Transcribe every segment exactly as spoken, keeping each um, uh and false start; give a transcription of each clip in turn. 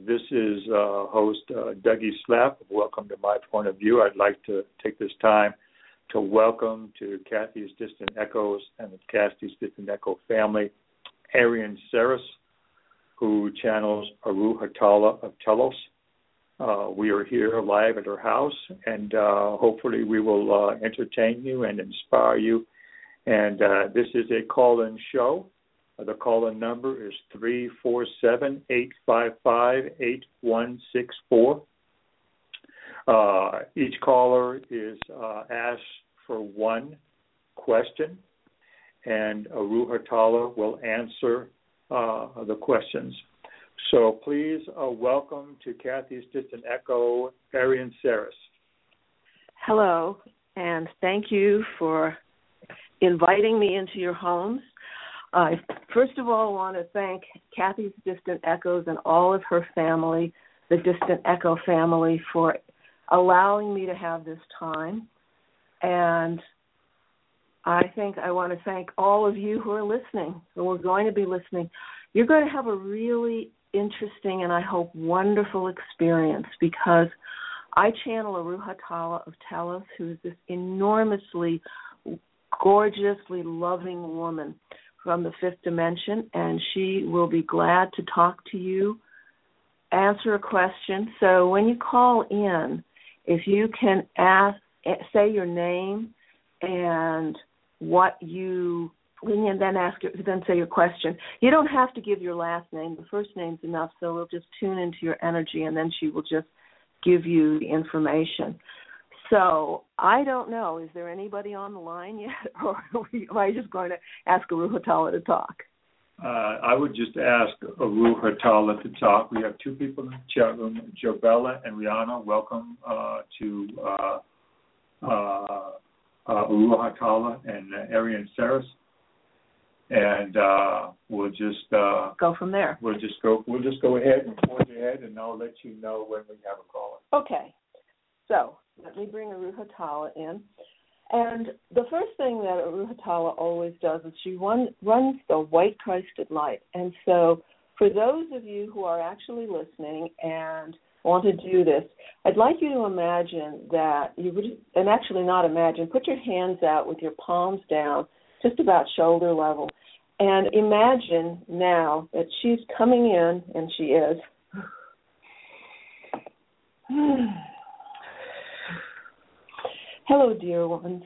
this is uh, host uh, Dougie Slap. Welcome to My Point of View. I'd like to take this time to welcome to Kathy's Distant Echoes and the Kathy's Distant Echo family, Arian Saris, who channels Aru Hatala of Telos. Uh, we are here live at her house, and uh, hopefully we will uh, entertain you and inspire you. And uh, this is a call-in show. The call-in number is three four seven, eight five five, eight one six four. Uh, each caller is uh, asked for one question, and Aru Hatala will answer uh, the questions. So please uh, welcome to Kathy's Distant Echo, Arian Saris. Hello, and thank you for inviting me into your homes. I first of all want to thank Kathy's Distant Echoes and all of her family, the Distant Echo family, for allowing me to have this time. And I think I want to thank all of you who are listening, who are going to be listening. You're going to have a really interesting and I hope wonderful experience, because I channel Aru Hatala of Telos, who is this enormously, gorgeously loving woman from the fifth dimension, and she will be glad to talk to you, answer a question. So when you call in, if you can ask, say your name and what you, and then ask, then say your question. You don't have to give your last name. The first name's enough, so we'll just tune into your energy, and then she will just give you the information. So I don't know. Is there anybody on the line yet, or am I just going to ask Aru Hatala to talk? Uh, I would just ask Aru Hatala to talk. We have two people in the chat room, Jobella and Rihanna. Welcome uh, to uh, uh, uh, Aru Hatala and uh, Arian Saris, and uh, we'll just uh, go from there. We'll just go. We'll just go ahead and forge ahead, and I'll let you know when we have a caller. Okay. So let me bring Aru Hatala in. And the first thing that Aru Hatala always does is she run, runs the white Christed light. And so for those of you who are actually listening and want to do this, I'd like you to imagine that you would, and actually not imagine, put your hands out with your palms down, just about shoulder level, and imagine now that she's coming in, and she is. Hello, dear ones.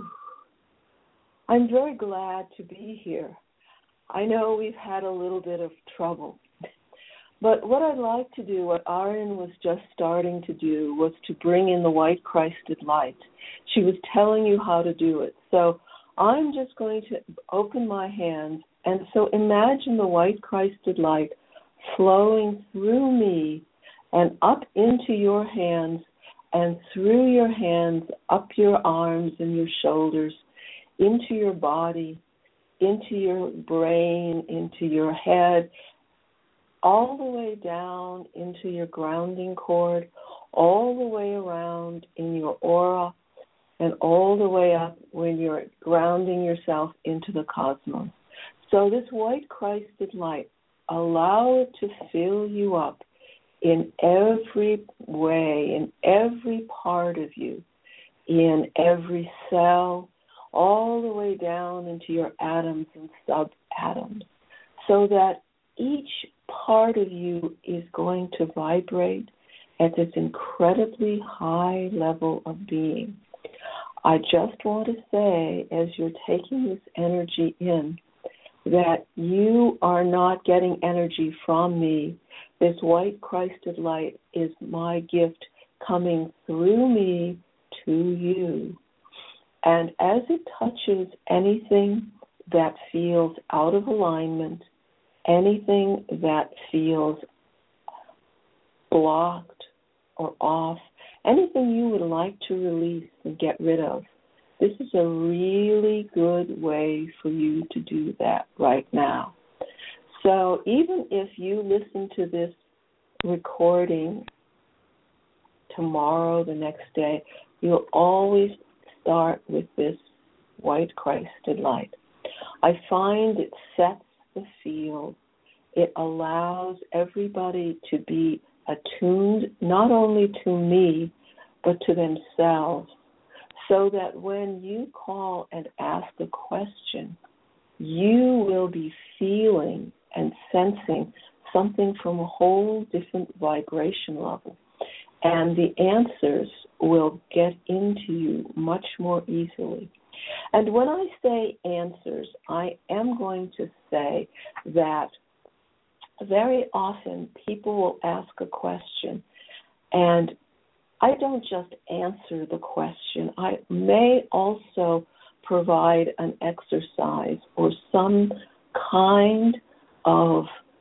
I'm very glad to be here. I know we've had a little bit of trouble, but what I'd like to do, what Arian was just starting to do, was to bring in the white Christed light. She was telling you how to do it. So I'm just going to open my hands, and so imagine the white Christed light flowing through me and up into your hands, and through your hands, up your arms and your shoulders, into your body, into your brain, into your head, all the way down into your grounding cord, all the way around in your aura, and all the way up when you're grounding yourself into the cosmos. So this white Christed light, allow it to fill you up in every way, in every part of you, in every cell, all the way down into your atoms and subatoms, so that each part of you is going to vibrate at this incredibly high level of being. I just want to say, as you're taking this energy in, that you are not getting energy from me. This white Christed light is my gift coming through me to you. And as it touches anything that feels out of alignment, anything that feels blocked or off, anything you would like to release and get rid of, this is a really good way for you to do that right now. So even if you listen to this recording tomorrow, the next day, you'll always start with this white Christed light. I find it sets the field. it allows everybody to be attuned not only to me, but to themselves, so that when you call and ask a question, you will be feeling and sensing something from a whole different vibration level. And the answers will get into you much more easily. And when I say answers, I am going to say that very often people will ask a question, and I don't just answer the question. I may also provide an exercise or some kind of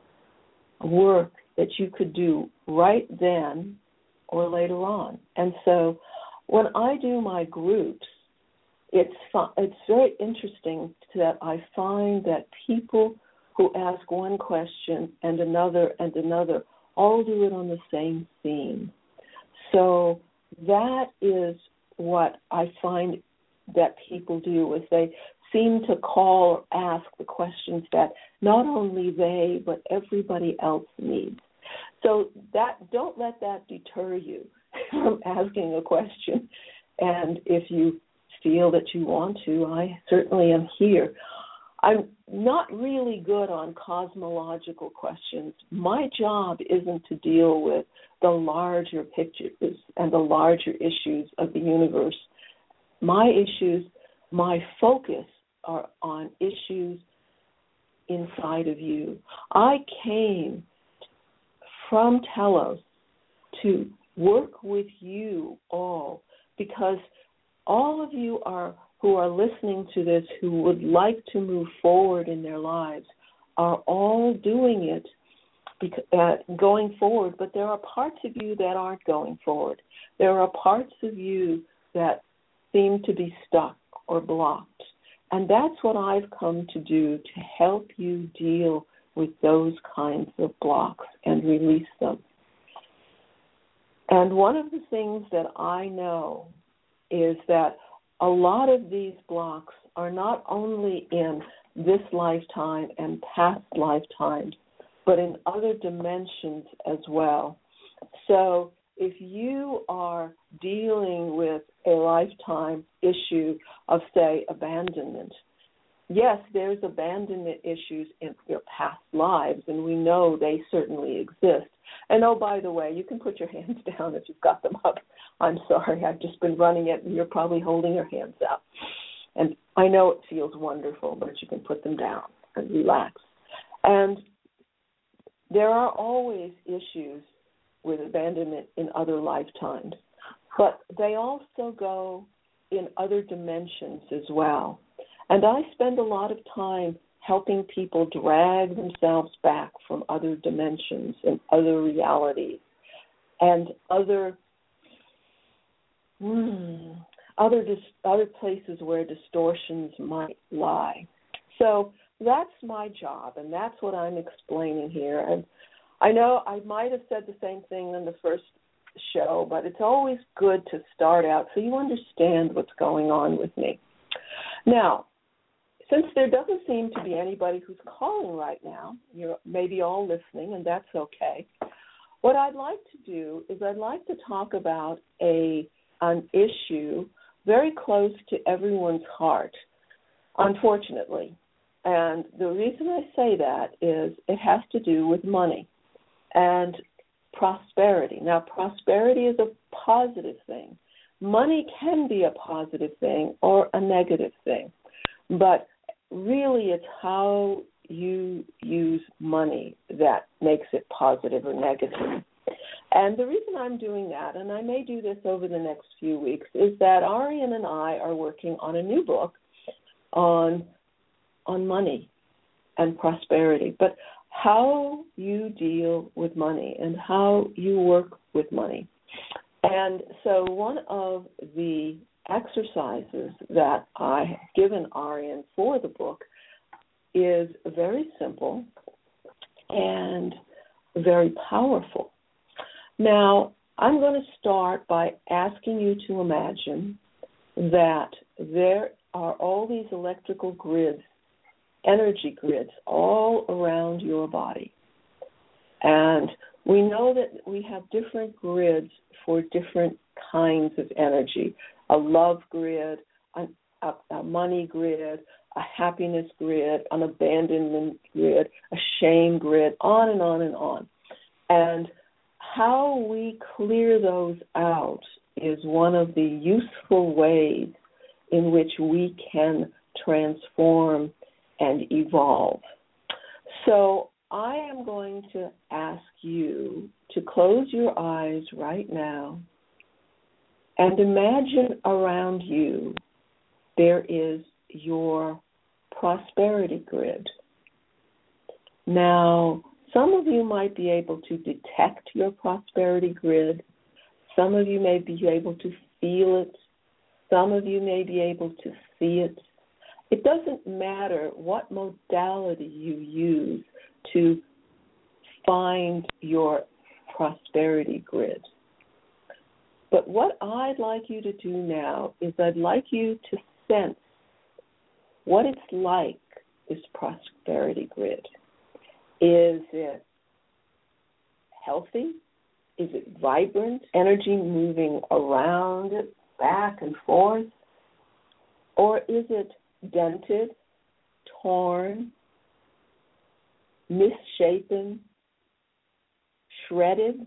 work that you could do right then or later on. And so when I do my groups, it's fun, it's very interesting that I find that people who ask one question and another and another all do it on the same theme. So that is what I find that people do, is they seem to call or ask the questions that not only they but everybody else needs. So that don't let that deter you from asking a question. And if you feel that you want to, I certainly am here. I'm not really good on cosmological questions. My job isn't to deal with the larger pictures and the larger issues of the universe. My issues, my focus are on issues inside of you. I came from Telos to work with you all because all of you are who are listening to this, who would like to move forward in their lives, are all doing it, because, uh, going forward, but there are parts of you that aren't going forward. There are parts of you that seem to be stuck or blocked. And that's what I've come to do, to help you deal with those kinds of blocks and release them. And one of the things that I know is that a lot of these blocks are not only in this lifetime and past lifetimes, but in other dimensions as well. So if you are dealing with a lifetime issue of, say, abandonment, yes, there's abandonment issues in your past lives, and we know they certainly exist. And, oh, by the way, you can put your hands down if you've got them up. I'm sorry, I've just been running it, and you're probably holding your hands up. And I know it feels wonderful, but you can put them down and relax. And there are always issues with abandonment in other lifetimes, but they also go in other dimensions as well. And I spend a lot of time helping people drag themselves back from other dimensions and other realities and other mm, other dis- other places where distortions might lie. So that's my job, and that's what I'm explaining here. And I know I might have said the same thing in the first show, but it's always good to start out so you understand what's going on with me. Now, since there doesn't seem to be anybody who's calling right now, you're maybe all listening, and that's okay. What I'd like to do is I'd like to talk about a an issue very close to everyone's heart, unfortunately. And the reason I say that is it has to do with money and prosperity. Now, prosperity is a positive thing. Money can be a positive thing or a negative thing, but really it's how you use money that makes it positive or negative. And the reason I'm doing that, and I may do this over the next few weeks, is that Arian and I are working on a new book on on money and prosperity, but how you deal with money and how you work with money. And so one of the exercises that I have given Arian for the book is very simple and very powerful. Now, I'm going to start by asking you to imagine that there are all these electrical grids, energy grids, all around your body. And we know that we have different grids for different kinds of energy. A love grid, a, a, a money grid, a happiness grid, an abandonment grid, a shame grid, on and on and on. And how we clear those out is one of the useful ways in which we can transform and evolve. So I am going to ask you to close your eyes right now and imagine around you there is your prosperity grid. Now, some of you might be able to detect your prosperity grid. Some of you may be able to feel it. Some of you may be able to see it. It doesn't matter what modality you use to find your prosperity grid. But what I'd like you to do now is I'd like you to sense what it's like, this prosperity grid. Is it healthy? Is it vibrant? Energy moving around it, back and forth? Or is it dented, torn, misshapen, shredded?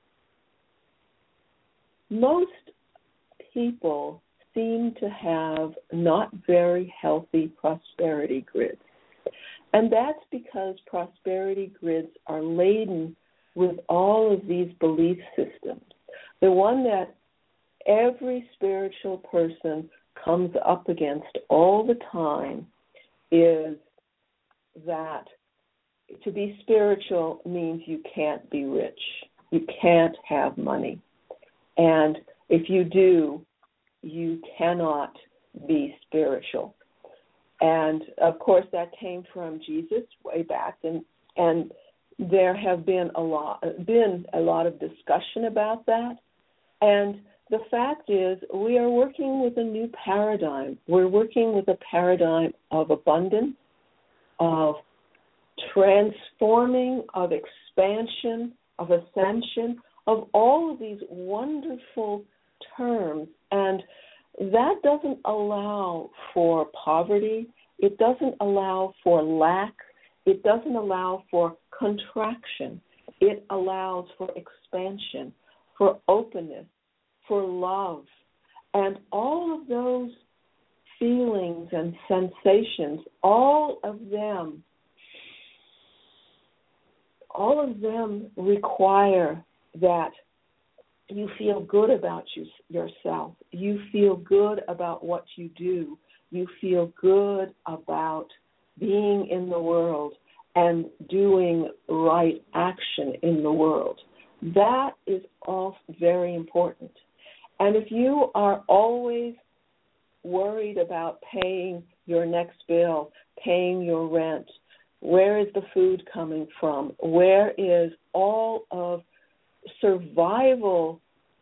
Most people seem to have not very healthy prosperity grids. And that's because prosperity grids are laden with all of these belief systems. The one that every spiritual person comes up against all the time is that to be spiritual means you can't be rich. You can't have money. And if you do, you cannot be spiritual. And, of course, that came from Jesus way back, and and there have been a lot been a lot of discussion about that. And the fact is, we are working with a new paradigm. We're working with a paradigm of abundance, of transforming, of expansion, of ascension, of all of these wonderful terms. And that doesn't allow for poverty. It doesn't allow for lack. It doesn't allow for contraction. It allows for expansion, for openness, for love. And all of those feelings and sensations, all of them, all of them require that you feel good about you, yourself. You feel good about what you do. You feel good about being in the world and doing right action in the world. That is all very important. And if you are always worried about paying your next bill, paying your rent, where is the food coming from? Where is all of survival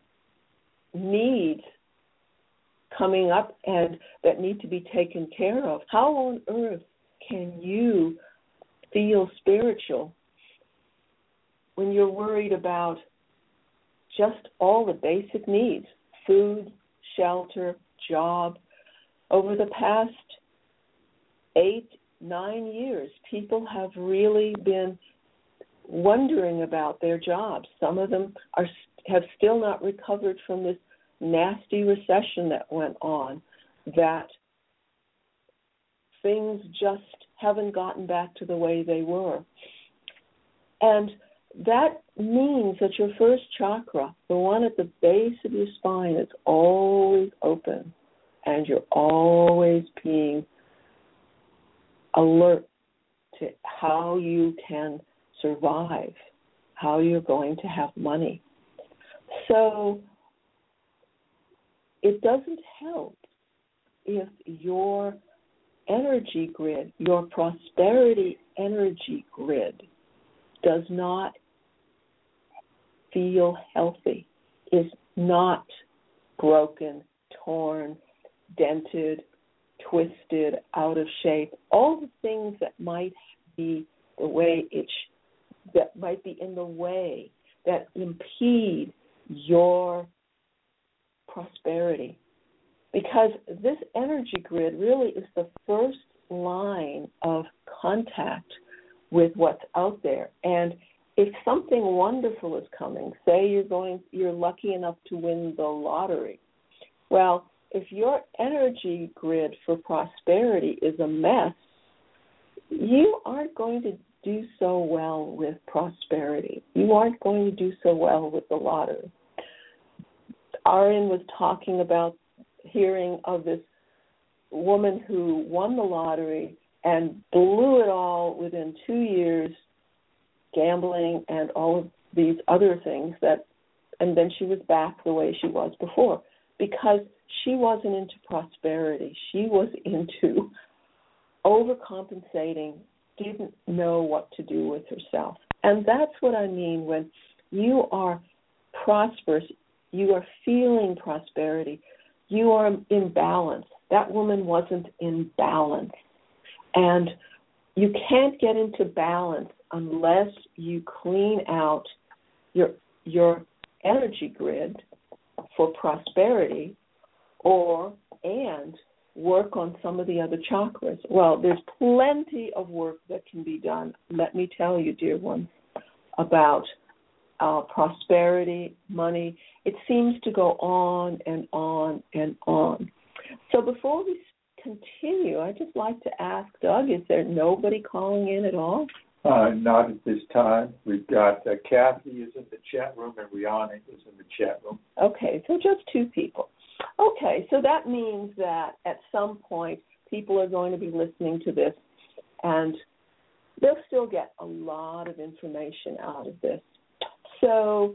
needs coming up and that need to be taken care of? How on earth can you feel spiritual when you're worried about just all the basic needs, food, shelter, job? Over the past eight, nine years, people have really been wondering about their jobs. Some of them are have still not recovered from this nasty recession that went on, that things just haven't gotten back to the way they were. And that means that your first chakra, the one at the base of your spine, is always open, and you're always being alert to how you can survive, how you're going to have money. So it doesn't help if your energy grid, your prosperity energy grid, does not feel healthy, is not broken, torn, dented, twisted, out of shape, all the things that might be the way it sh- that might be in the way, that impede your prosperity. Because this energy grid really is the first line of contact with what's out there. And if something wonderful is coming, say you're going, you're lucky enough to win the lottery. Well, if your energy grid for prosperity is a mess, you aren't going to do so well with prosperity. You aren't going to do so well with the lottery. Aryan was talking about hearing of this woman who won the lottery and blew it all within two years, gambling and all of these other things, that, and then she was back the way she was before, because she wasn't into prosperity. She was into overcompensating, didn't know what to do with herself. And that's what I mean when you are prosperous, you are feeling prosperity, you are in balance. That woman wasn't in balance. And you can't get into balance unless you clean out your your energy grid for prosperity, or and work on some of the other chakras. Well, there's plenty of work that can be done, let me tell you, dear ones, about uh, prosperity, money. It seems to go on and on and on. So before we continue, I'd just like to ask Doug, is there nobody calling in at all? Uh, not at this time. We've got uh, Kathy is in the chat room and Rihanna is in the chat room. Okay, so just two people. Okay, so that means that at some point people are going to be listening to this and they'll still get a lot of information out of this. So,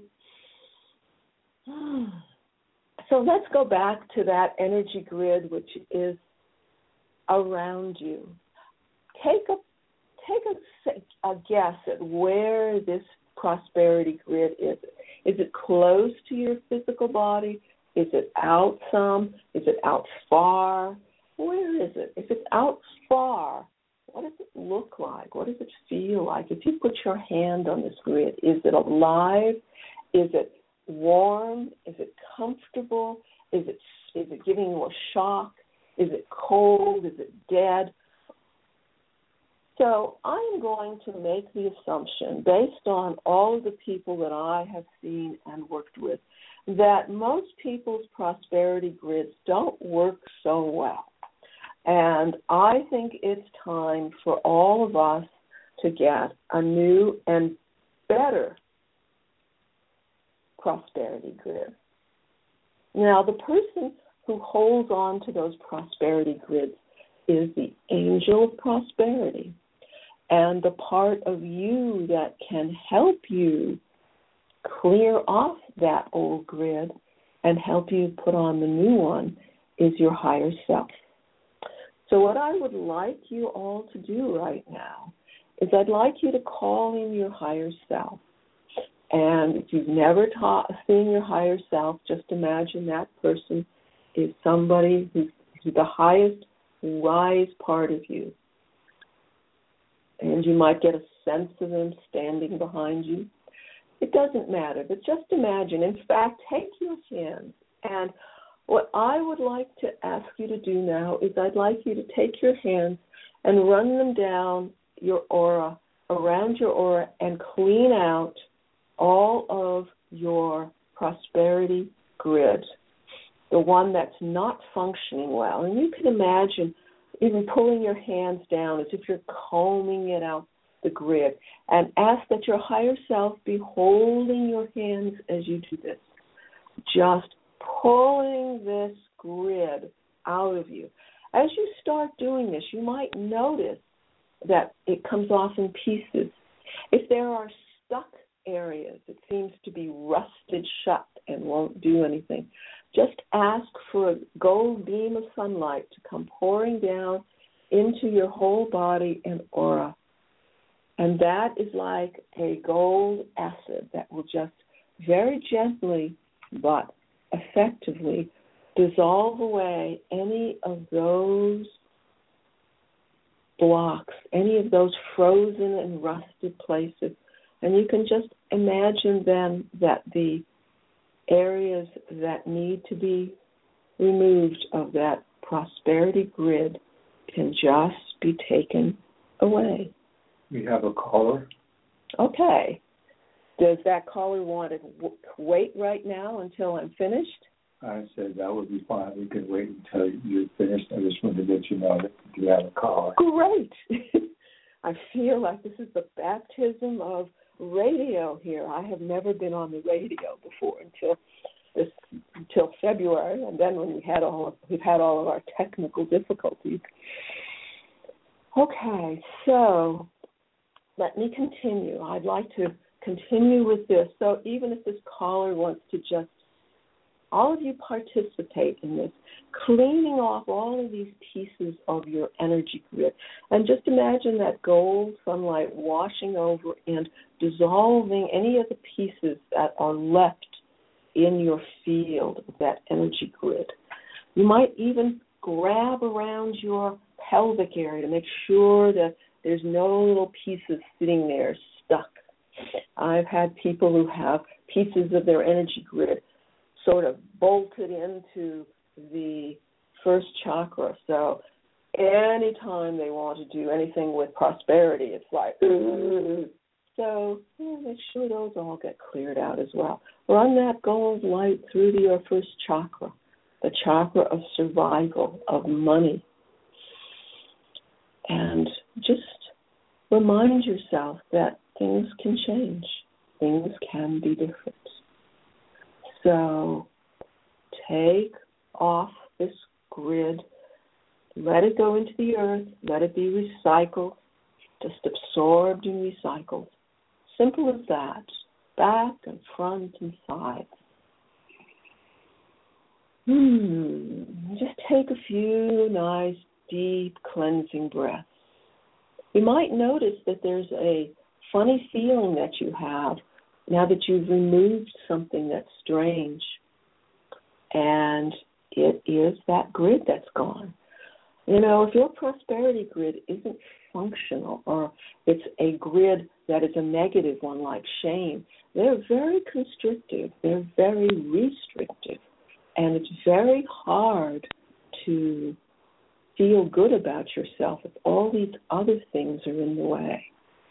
so let's go back to that energy grid which is around you. Take a take a, a guess at where this prosperity grid is. Is it close to your physical body? Is it out some? Is it out far? Where is it? If it's out far, what does it look like? What does it feel like? If you put your hand on this grid, is it alive? Is it warm? Is it comfortable? Is it is it giving you a shock? Is it cold? Is it dead? So I'm going to make the assumption, based on all of the people that I have seen and worked with, that most people's prosperity grids don't work so well. And I think it's time for all of us to get a new and better prosperity grid. Now, the person who holds on to those prosperity grids is the angel of prosperity. And the part of you that can help you clear off that old grid and help you put on the new one is your higher self. So what I would like you all to do right now is I'd like you to call in your higher self. And if you've never taught, seen your higher self, just imagine that person is somebody who's, who's the highest wise part of you. And you might get a sense of them standing behind you. It doesn't matter, but just imagine. In fact, take your hands. And what I would like to ask you to do now is I'd like you to take your hands and run them down your aura, around your aura, and clean out all of your prosperity grid, the one that's not functioning well. And you can imagine even pulling your hands down as if you're combing it out the grid, and ask that your higher self be holding your hands as you do this, just pulling this grid out of you. As you start doing this, you might notice that it comes off in pieces. If there are stuck areas, it seems to be rusted shut and won't do anything, just ask for a gold beam of sunlight to come pouring down into your whole body and aura. And that is like a gold acid that will just very gently but effectively dissolve away any of those blocks, any of those frozen and rusted places, And you can just imagine then that the areas that need to be removed of that prosperity grid can just be taken away. We have a caller. Okay. Does that caller want to w- wait right now until I'm finished? I said that would be fine. We could wait until you're finished. I just wanted to let you know that you have a caller. Great. I feel like this is the baptism of radio here. I have never been on the radio before until this until February, and then when we had all of, we've had all of our technical difficulties. Okay, so let me continue. I'd like to continue with this. So even if this caller wants to just, all of you participate in this, cleaning off all of these pieces of your energy grid. And just imagine that gold sunlight washing over and dissolving any of the pieces that are left in your field of that energy grid. You might even grab around your pelvic area to make sure that there's no little pieces sitting there stuck. I've had people who have pieces of their energy grid sort of bolted into the first chakra. So anytime they want to do anything with prosperity, it's like, ugh. So yeah, make sure those all get cleared out as well. Run that gold light through to your first chakra, the chakra of survival, of money. And just remind yourself that things can change. Things can be different. So take off this grid, let it go into the earth, let it be recycled, just absorbed and recycled. Simple as that, back and front and sides. Hmm. Just take a few nice, deep, cleansing breaths. You might notice that there's a funny feeling that you have now that you've removed something that's strange. And it is that grid that's gone. You know, if your prosperity grid isn't functional, or it's a grid that is a negative one like shame, they're very constrictive, they're very restrictive, and it's very hard to feel good about yourself if all these other things are in the way.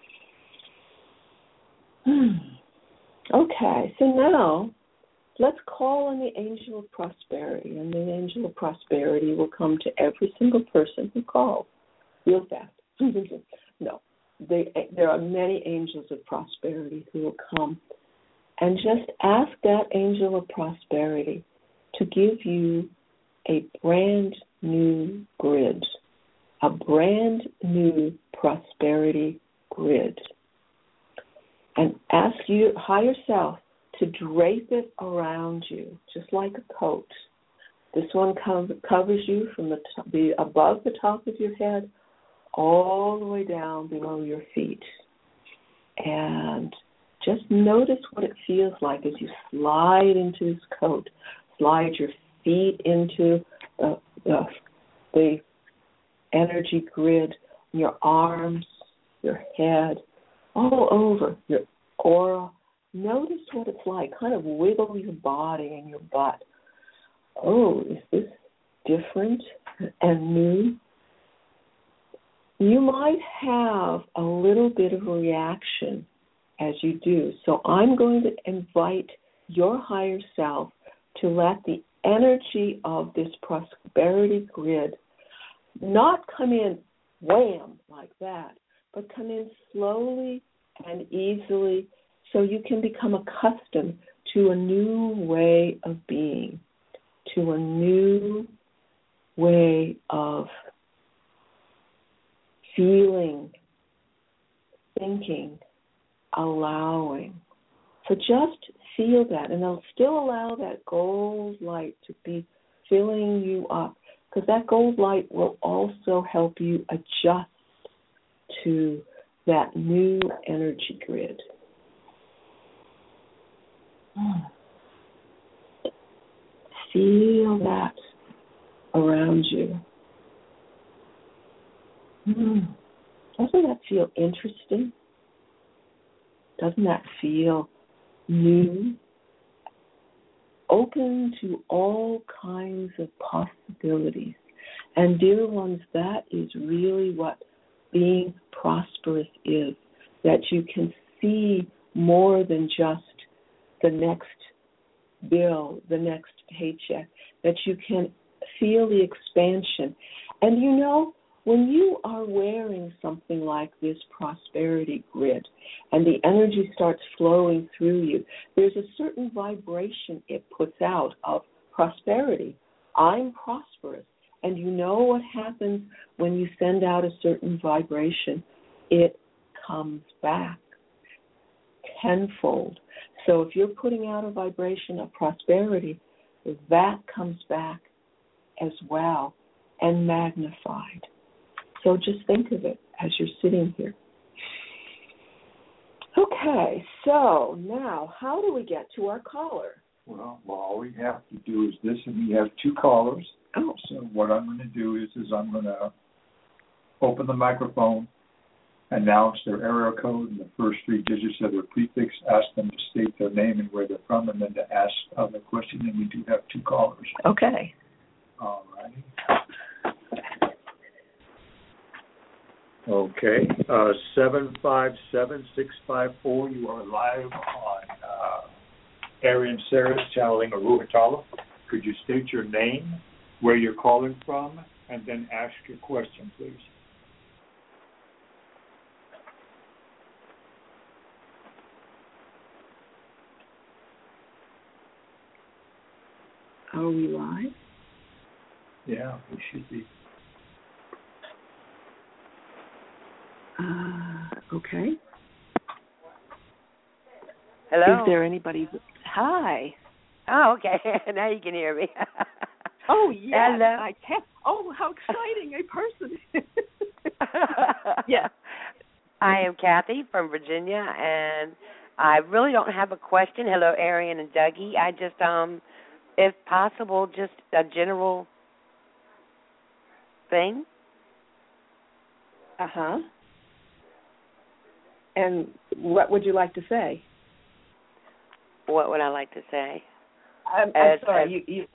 Okay, so now let's call on the angel of prosperity, and the angel of prosperity will come to every single person who calls real fast. No, they, there are many angels of prosperity who will come, and just ask that angel of prosperity to give you a brand new grid, a brand new prosperity grid, and ask your higher self to drape it around you, just like a coat. This one co- covers you from the, top, the above the top of your head all the way down below your feet. And just notice what it feels like as you slide into this coat. Slide your feet into the, the, the energy grid, your arms, your head, all over your aura. Notice what it's like. Kind of wiggle your body and your butt. Oh, is this different and new? You might have a little bit of a reaction as you do. So I'm going to invite your higher self to let the energy of this prosperity grid not come in wham like that, but come in slowly and easily, so you can become accustomed to a new way of being, to a new way of feeling, thinking, allowing. So just feel that, and they'll still allow that gold light to be filling you up, because that gold light will also help you adjust to that new energy grid. Feel that around you. Mm. Doesn't that feel interesting? Doesn't that feel new? Open to all kinds of possibilities. And dear ones, that is really what being prosperous is, that you can see more than just the next bill, the next paycheck, that you can feel the expansion. And you know, when you are wearing something like this prosperity grid and the energy starts flowing through you, there's a certain vibration it puts out of prosperity. I'm prosperous. And you know what happens when you send out a certain vibration? It comes back tenfold. So if you're putting out a vibration of prosperity, that comes back as well and magnified. So just think of it as you're sitting here. Okay, so now how do we get to our caller? Well, well, all we have to do is this, and we have two callers. Oh. So what I'm going to do is, is I'm going to open the microphone, announce their area code and the first three digits of their prefix, ask them to state their name and where they're from, and then to ask uh, the question, and we do have two callers. Okay. All righty. Okay, uh, seven five seven, six five four, you are live on uh, Arian Saris channeling Aruhatala. Could you state your name, where you're calling from, and then ask your question, please? Are we live? Yeah, we should be. Uh, okay. Hello? Is there anybody? Hi. Oh, okay. Now you can hear me. Oh, yes. Hello. I can. Oh, how exciting, a person. Yes. I am Kathy from Virginia, and I really don't have a question. Hello, Arian and Dougie. I just, um, if possible, just a general thing. Uh-huh. And what would you like to say? What would I like to say? I'm, as, I'm sorry. As, you, you,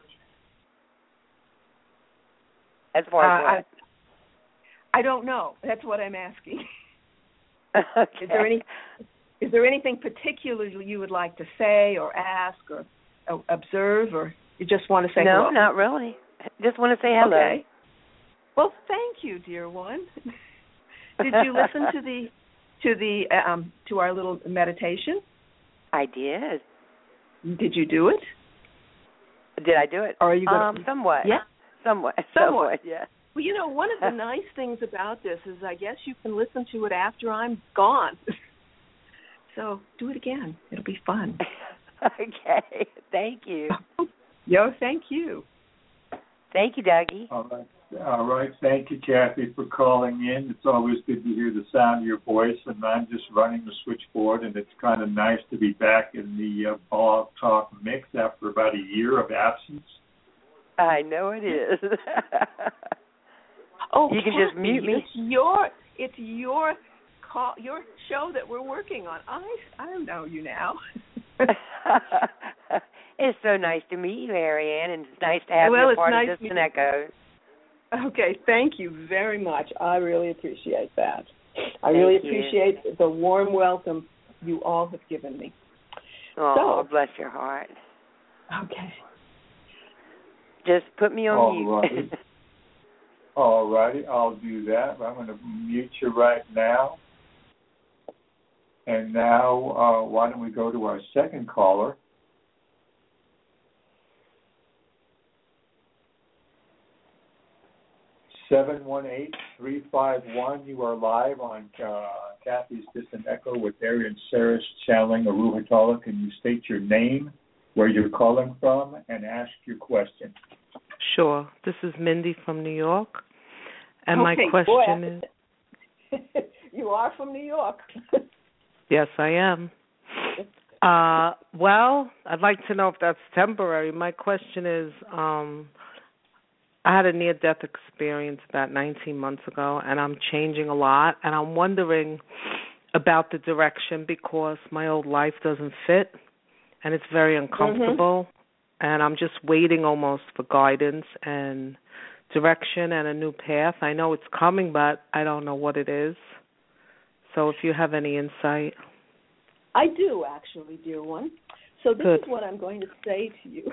as far as uh, what? I, I don't know. That's what I'm asking. Okay. Is there any? Is there anything particular you would like to say or ask or uh, observe, or you just want to say no, hello? not really. Just want to say hello. Okay. Well, thank you, dear one. Did you listen to the to the um, to our little meditation? I did. Did you do it? Did I do it? Or are you going um, to... somewhat. Yeah. Somewhat. Somewhat. Somewhat. Yeah. Well, you know, one of the nice things about this is I guess you can listen to it after I'm gone. So do it again. It'll be fun. Okay. Thank you. Yo, thank you. Thank you, Dougie. All right. All right. Thank you, Kathy, for calling in. It's always good to hear the sound of your voice, and I'm just running the switchboard, and it's kind of nice to be back in the uh, Blog Talk mix after about a year of absence. I know it is. Oh, you can Kathy, just mute me. It's your, it's your call, your show that we're working on. I, I know you now. It's so nice to meet you, Ariane, and it's nice to have well, you a part nice of Distant Echoes. Okay, thank you very much. I really appreciate that. I Thank really you. appreciate the warm welcome you all have given me. Oh, so, bless your heart. Okay. Just put me on All mute. righty. All righty, I'll do that. I'm going to mute you right now. And now, uh, why don't we go to our second caller? seven one eight, three five one, you are live on uh, Kathy's Distant Echo with Arian Saris channeling Aruhatala. Can you state your name, where you're calling from, and ask your question? Sure. This is Mindy from New York. And okay, my question boy. is... You are from New York. Yes, I am. Uh, well, I'd like to know if that's temporary. My question is, um, I had a near-death experience about nineteen months ago, and I'm changing a lot, and I'm wondering about the direction because my old life doesn't fit and it's very uncomfortable. Mm-hmm. And I'm just waiting almost for guidance and direction and a new path. I know it's coming, but I don't know what it is. So if you have any insight. I do, actually, dear one. So this Good. Is what I'm going to say to you.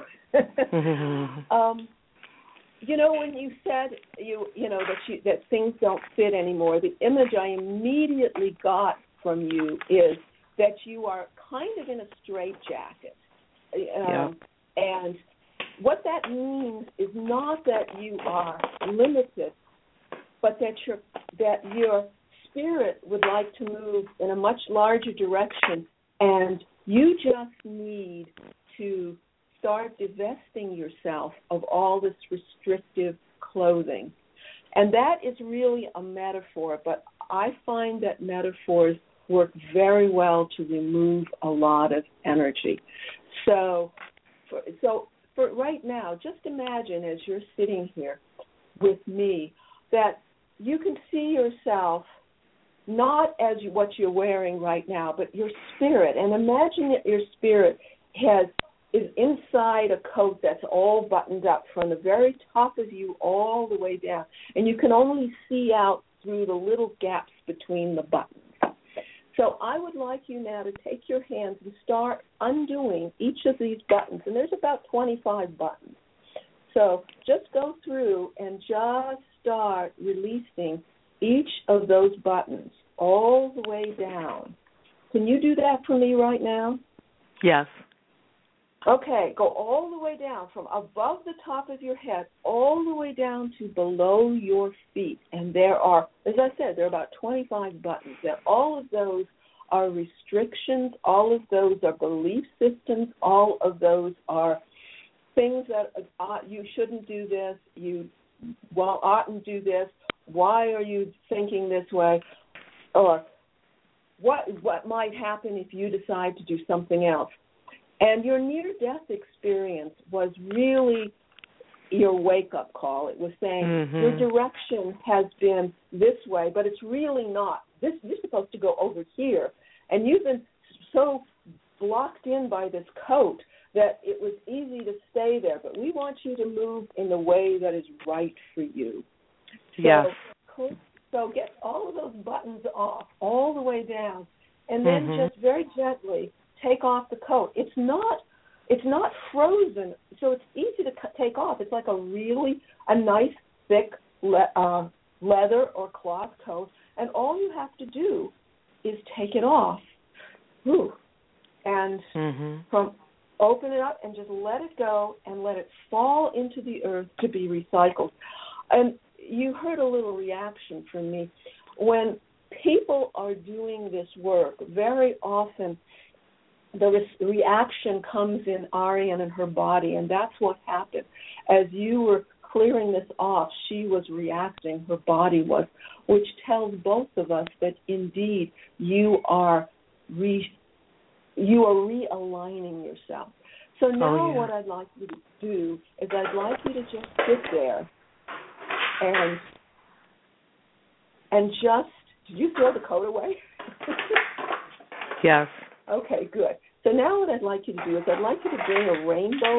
um, you know, when you said you you know that you, that things don't fit anymore, the image I immediately got from you is that you are kind of in a straitjacket. Um, yeah. And what that means is not that you are limited, but that your that your spirit would like to move in a much larger direction, and you just need to start divesting yourself of all this restrictive clothing. And that is really a metaphor, but I find that metaphors work very well to remove a lot of energy. So, for, so for right now, just imagine as you're sitting here with me that you can see yourself not as you, what you're wearing right now, but your spirit. And imagine that your spirit has is inside a coat that's all buttoned up from the very top of you all the way down. And you can only see out through the little gaps between the buttons. So I would like you now to take your hands and start undoing each of these buttons. And there's about twenty-five buttons. So just go through and just start releasing each of those buttons all the way down. Can you do that for me right now? Yes. Okay, go all the way down from above the top of your head all the way down to below your feet. And there are, as I said, there are about twenty-five buttons. And all of those are restrictions. All of those are belief systems. All of those are things that uh, you shouldn't do this, you well, oughtn't do this, why are you thinking this way, or what what might happen if you decide to do something else. And your near-death experience was really your wake-up call. It was saying mm-hmm. your direction has been this way, but it's really not. This you're supposed to go over here. And you've been so blocked in by this coat that it was easy to stay there. But we want you to move in the way that is right for you. So, yes. So get all of those buttons off all the way down, and then mm-hmm. just very gently take off the coat. It's not it's not frozen, so it's easy to cut, take off. It's like a really a nice thick le- uh, leather or cloth coat, and all you have to do is take it off. Ooh. And mm-hmm. from open it up and just let it go and let it fall into the earth to be recycled. And you heard a little reaction from me. When people are doing this work, very often the re- reaction comes in Ariane and her body, and that's what happened. As you were clearing this off, she was reacting, her body was, which tells both of us that indeed you are re- you are realigning yourself. So now oh, yeah. what I'd like you to do is I'd like you to just sit there and and just, did you throw the coat away? Yes. Okay, good. So now what I'd like you to do is I'd like you to bring a rainbow.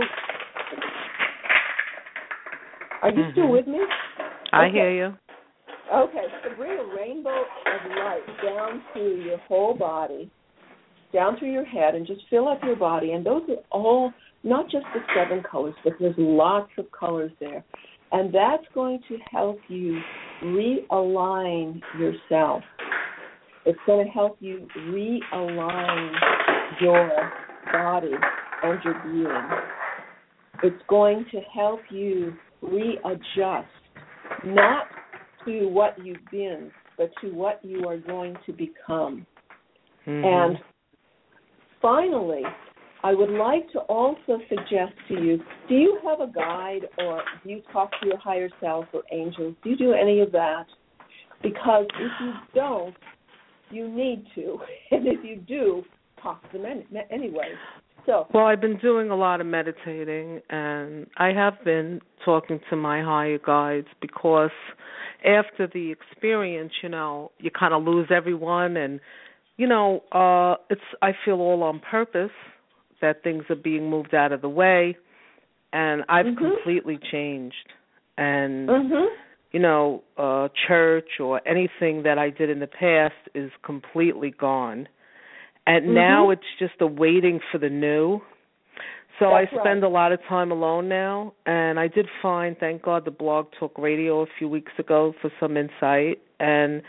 Are you mm-hmm. still with me? I okay. hear you. Okay, so bring a rainbow of light down through your whole body, down through your head, and just fill up your body. And those are all, not just the seven colors, but there's lots of colors there. And that's going to help you realign yourself. It's going to help you realign your body and your being. It's going to help you readjust, not to what you've been, but to what you are going to become. Mm-hmm. And finally, I would like to also suggest to you, do you have a guide, or do you talk to your higher self or angels? Do you do any of that? Because if you don't, you need to. And if you do, talk to them any- anyway. So, well, I've been doing a lot of meditating, and I have been talking to my higher guides, because after the experience, you know, you kind of lose everyone, and you know, uh, it's I feel all on purpose that things are being moved out of the way, and I've mm-hmm. completely changed. And mm-hmm. you know, uh, church or anything that I did in the past is completely gone. And mm-hmm. now it's just a waiting for the new. So That's I spend right. a lot of time alone now, and I did find, thank God, the Blog Talk Radio a few weeks ago for some insight. And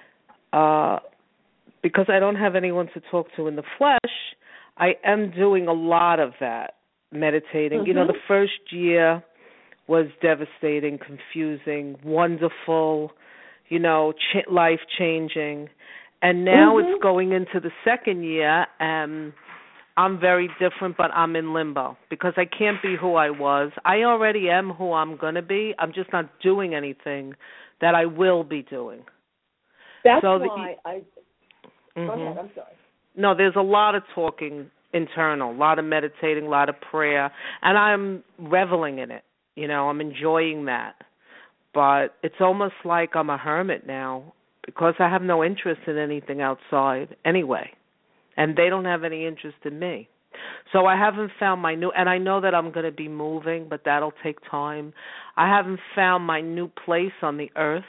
uh, because I don't have anyone to talk to in the flesh, I am doing a lot of that, meditating. Mm-hmm. You know, the first year was devastating, confusing, wonderful, you know, ch- life-changing. And now mm-hmm. it's going into the second year, and I'm very different, but I'm in limbo because I can't be who I was. I already am who I'm going to be. I'm just not doing anything that I will be doing. That's so why the, I... mm-hmm. Go ahead, I'm sorry. No, there's a lot of talking internal, a lot of meditating, a lot of prayer, and I'm reveling in it. You know, I'm enjoying that. But it's almost like I'm a hermit now because I have no interest in anything outside anyway. And they don't have any interest in me. So I haven't found my new, and I know that I'm going to be moving, but that'll take time. I haven't found my new place on the earth.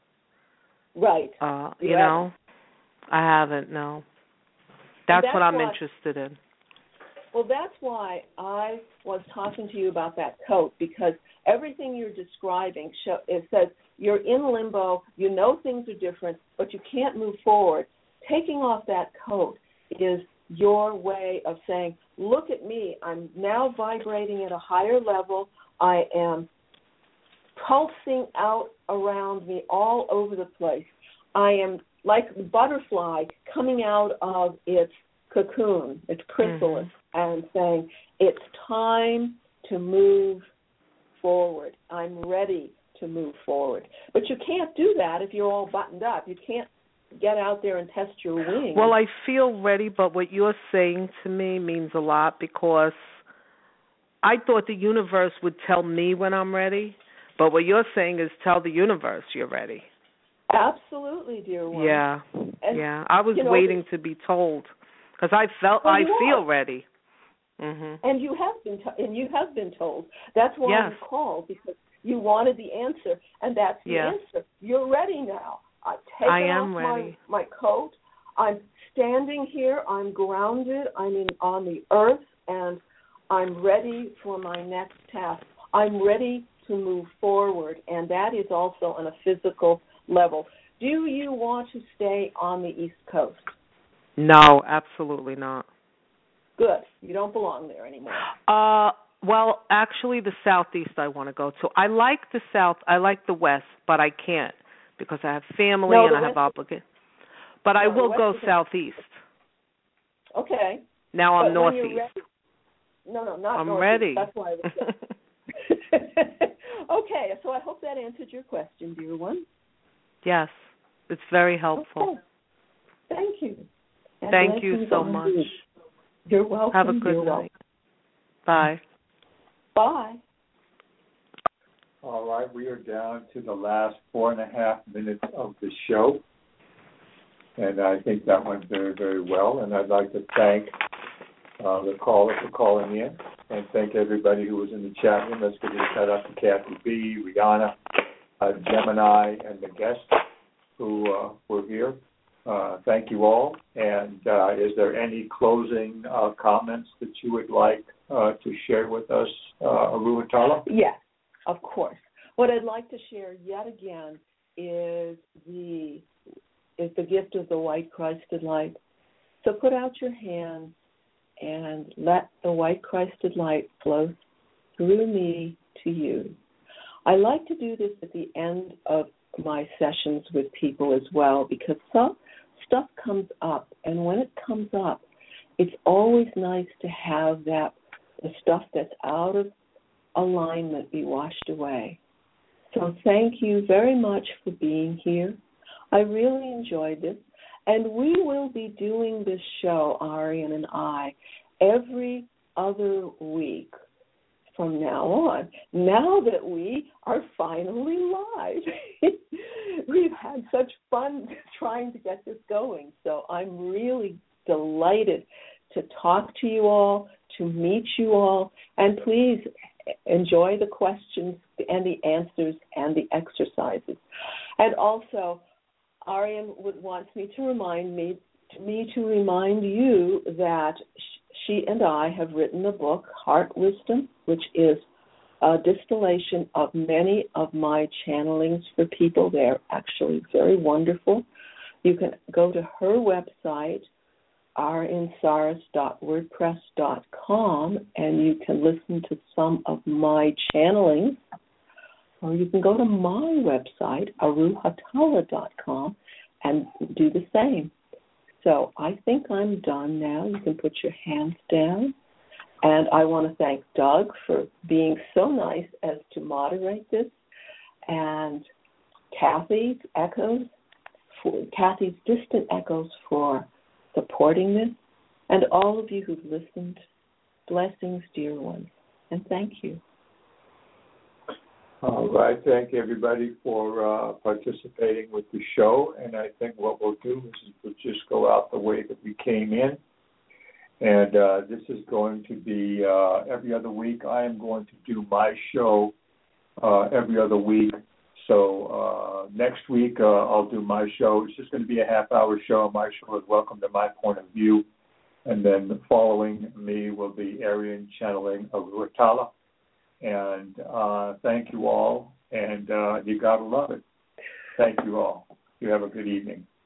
Right. Uh, you you know, I haven't, no. That's, that's what I'm why, interested in. Well, that's why I was talking to you about that coat, because everything you're describing, show, it says you're in limbo, you know things are different, but you can't move forward. Taking off that coat is your way of saying, look at me, I'm now vibrating at a higher level, I am pulsing out around me all over the place. I am like a butterfly coming out of its cocoon, its chrysalis, mm-hmm. and saying, it's time to move forward. I'm ready to move forward. But you can't do that if you're all buttoned up. You can't get out there and test your wings. Well, I feel ready, but what you're saying to me means a lot because I thought the universe would tell me when I'm ready, but what you're saying is tell the universe you're ready. Absolutely, dear one. Yeah, and, yeah. I was you know, waiting to be told because I felt well, I feel are. ready. Mm-hmm. And you have been to- and you have been told. That's why yes. you called, because you wanted the answer, and that's the yes. answer. You're ready now. I've taken I am off ready. my, my coat. I'm standing here. I'm grounded. I'm in, on the earth, and I'm ready for my next task. I'm ready to move forward, and that is also on a physical level. Do you want to stay on the East Coast? No, absolutely not. Good. You don't belong there anymore. Uh, well, actually, the Southeast I want to go to. I like the South. I like the West, but I can't because I have family no, and I West have obligations. But no, I will go is Southeast. Okay. Now I'm but Northeast. No, no, not I'm Northeast. ready. That's why I was Okay, so I hope that answered your question, dear one. Yes, it's very helpful. Okay. Thank you. And Thank you so much. You. You're welcome. Have a good You're night. Welcome. Bye. Bye. All right, we are down to the last four and a half minutes of the show. And I think that went very, very well. And I'd like to thank uh, the caller for calling in and thank everybody who was in the chat room. Let's give a shout out to Kathy B, Rihanna, uh, Gemini, and the guests who uh, were here. Uh, thank you all. And uh, is there any closing uh, comments that you would like uh, to share with us, uh, Aru Atala? Yes, of course. What I'd like to share yet again is the is the gift of the white Christed light. So put out your hand and let the white Christed light flow through me to you. I like to do this at the end of my sessions with people as well, because some stuff comes up, and when it comes up, it's always nice to have that the stuff that's out of alignment be washed away. So thank you very much for being here. I really enjoyed this, and we will be doing this show, Arian and I, every other week from now on, now that we are finally live. We've had such fun trying to get this going, so I'm really delighted to talk to you all, to meet you all, and please enjoy the questions and the answers and the exercises. And also, Arian would wants me to remind me, me to remind you that she and I have written a book, Heart Wisdom, which is a distillation of many of my channelings for people. They're actually very wonderful. You can go to her website, arinsaras dot wordpress dot com, and you can listen to some of my channelings. Or you can go to my website, aruhatala dot com, and do the same. So I think I'm done now. You can put your hands down. And I want to thank Doug for being so nice as to moderate this, and Kathy's Echoes, for Kathy's Distant Echoes for supporting this, and all of you who've listened. Blessings, dear ones, and thank you. All right. Thank everybody for uh, participating with the show. And I think what we'll do is we'll just go out the way that we came in. And uh, this is going to be uh, every other week. I am going to do my show uh, every other week. So uh, next week uh, I'll do my show. It's just going to be a half-hour show. My show is Welcome to My Point of View. And then following me will be Arian channeling of Ruatala. And uh, thank you all, and uh, you got to love it. Thank you all. You have a good evening.